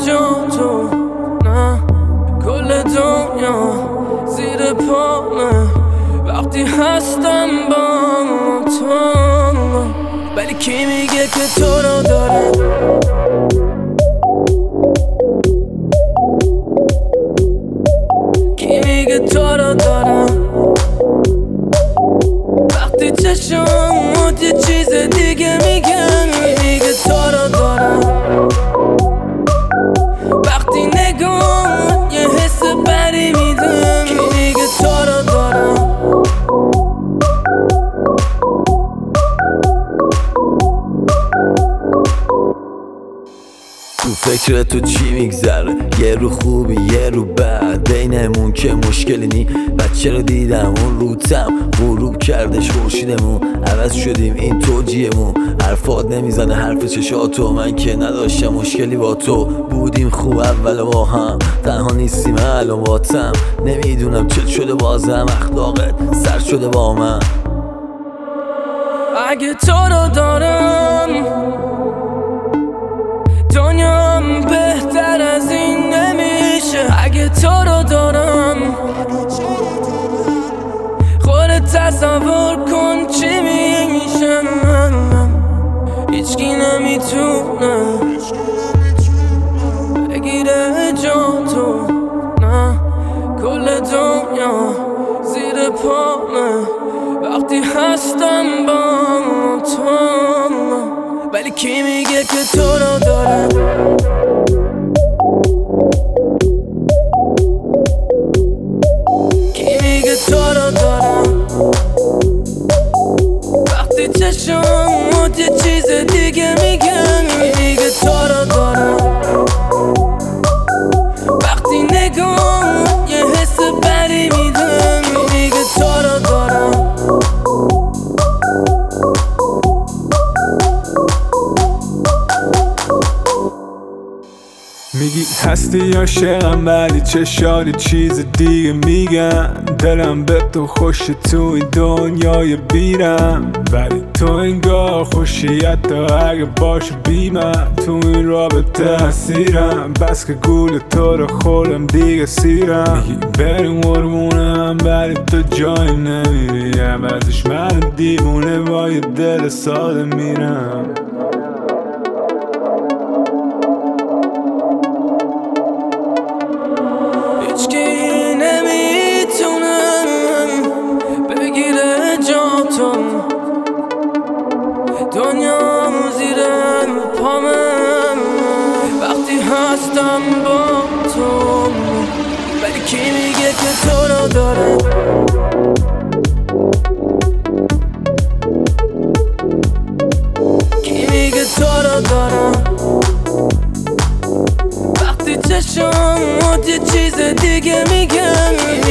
جا تو، نه کل دنیا زیر پامه وقتی هستم با تو. ولی کی میگه که تو رو داره؟ کی میگه تو رو دارم؟ وقتی چشمات یه چیز دیگه میگن. کی میگه تو رو دارم؟ وقتی نگاه یه حس بری میدن. کی میگه تو رو دارم؟ تو فکر تو چی میگذره؟ یه رو خوبی یه رو بد، بینمون که مشکلی نی. بچه رو دیدم اون روتم غروب کردش خورشیدمون، عوض شدیم این توجیهمون. حرفات نمیزنه حرف چشاتو، من که نداشتم مشکلی با تو. بودیم خوب اول با هم، تنها نیستیم الان باتم. نمیدونم چه شده بازم، اخلاقت سر شده با من. اگه تو رو دارم دنیام بهتر از این نمیشه. اگه تو رو دارم خودت تصور کن چی میشه. هیچکی نمیتونه بگیره جا تو، نه کل دنیا زیر پامه وقتی هستم با تو. ولی کی میگه که تو رو داره؟ کی میگه تو رو دارم؟ وقتی چشمات یه چیز دیگه میگن. کی میگه تو رو دارم؟ وقتی نگاه یه حس بری میدن. کی میگه تو رو دارم؟ میگی هستی عاشقم ولی چشاری چیز دیگه میگن. دلم به تو خوشه تو این دنیای بیرم، ولی تو انگار خوشی حتی اگه باشه بی من. تو این رابطه اسیرم، بس که گول تو رو خورم دیگه سیرم. میگی بریم قربونم ولی تو جایی نمیری، عوضش من دیوونه با یه دل ساده میرم. هیچکی نمیتونه بگیره جا تو، دنیا زیر پامه وقتی هستم با تو. ولی کی میگه که تو رو داره؟ کی میگه تو رو دارم؟ وقتی چشمات یه چیز دیگه میگن.